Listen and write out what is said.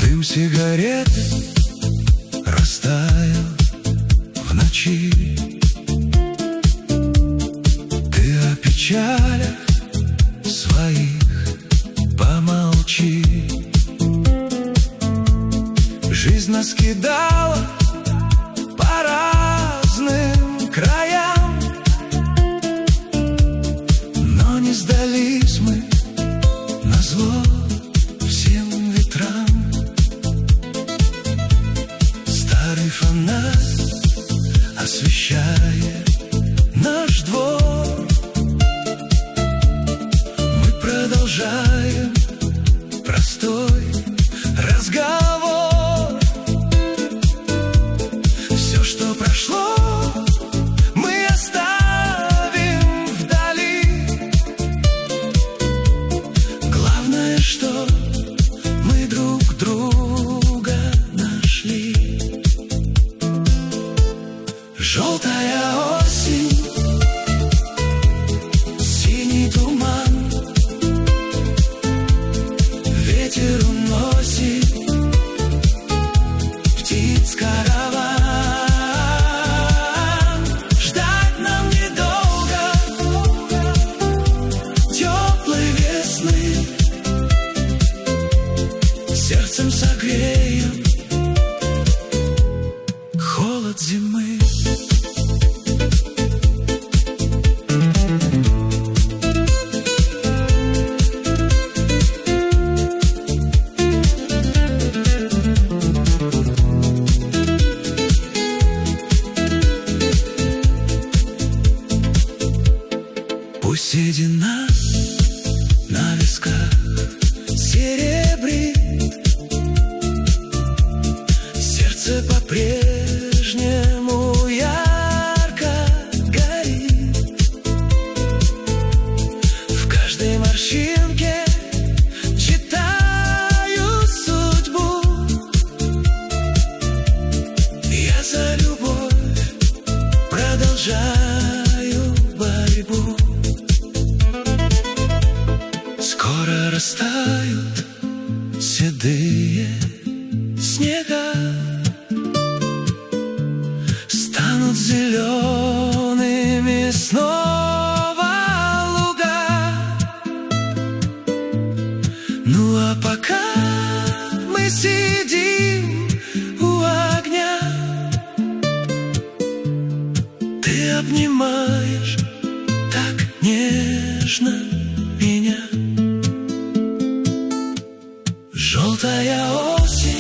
Дым сигареты растаял в ночи. Ты о печалях своих помолчи. Жизнь нас кидала по разным краям, но не сдались мы назло всем ветрам. Старый фонарь освещает наш двор. Мы продолжаем простой разговор. Все, что прошло, мы оставим вдали. Главное, что мы друг друга нашли. Желтая осень, синий туман, ветер уносит птиц караван. Ждать нам недолго теплой весны, сердцем согреем холод зимы. Пусть седина на висках серебрит, сердце по-прежнему ярко горит. В каждой морщинке читаю судьбу. Я за любовь продолжаю борьбу. Скоро растают седые снега, станут зелеными снова луга. Ну а пока мы сидим у огня, ты обнимаешь так нежно меня. Желтая осень,